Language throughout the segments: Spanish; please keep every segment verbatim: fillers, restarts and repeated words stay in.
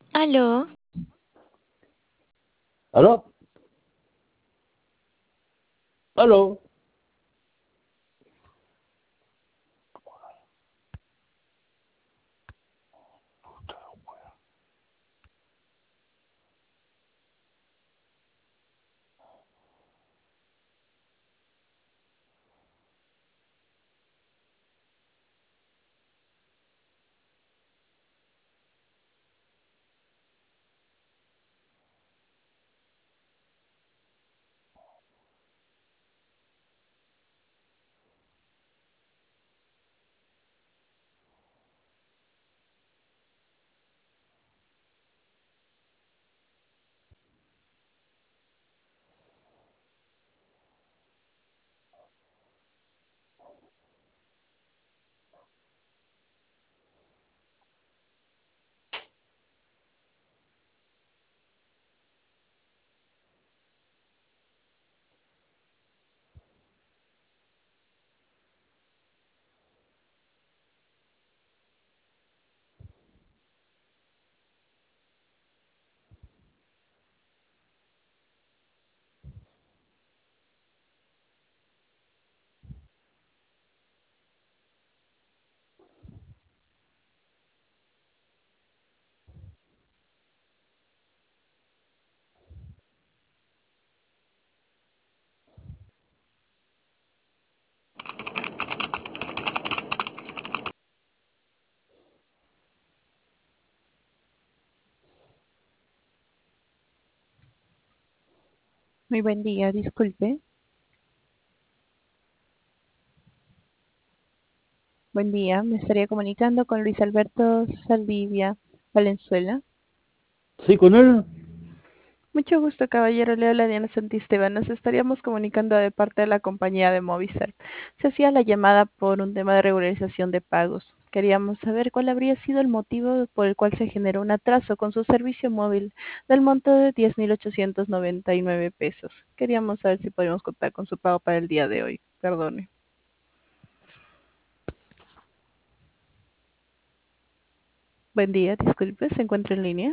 Aló, ¿Aló? ¿Aló? Muy buen día, disculpe. Buen día, me estaría comunicando con Luis Alberto Saldivia Valenzuela. ¿Sí, con él? Mucho gusto, caballero. Le habla Diana Santisteban. Nos estaríamos comunicando de parte de la compañía de Movistar. Se hacía la llamada por un tema de regularización de pagos. Queríamos saber cuál habría sido el motivo por el cual se generó un atraso con su servicio móvil del monto de diez mil ochocientos noventa y nueve pesos. Queríamos saber si podríamos contar con su pago para el día de hoy. Perdone. Buen día, disculpe, ¿se encuentra en línea?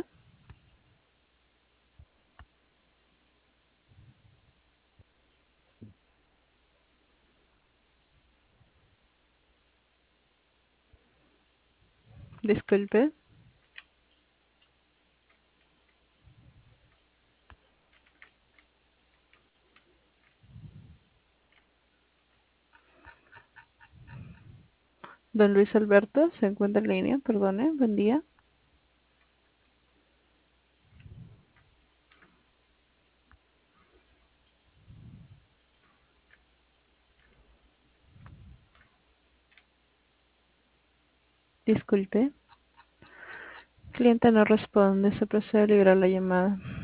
Disculpe. Don Luis Alberto, se encuentra en línea, perdone, buen día. Disculpe. Cliente no responde, se procede a liberar la llamada.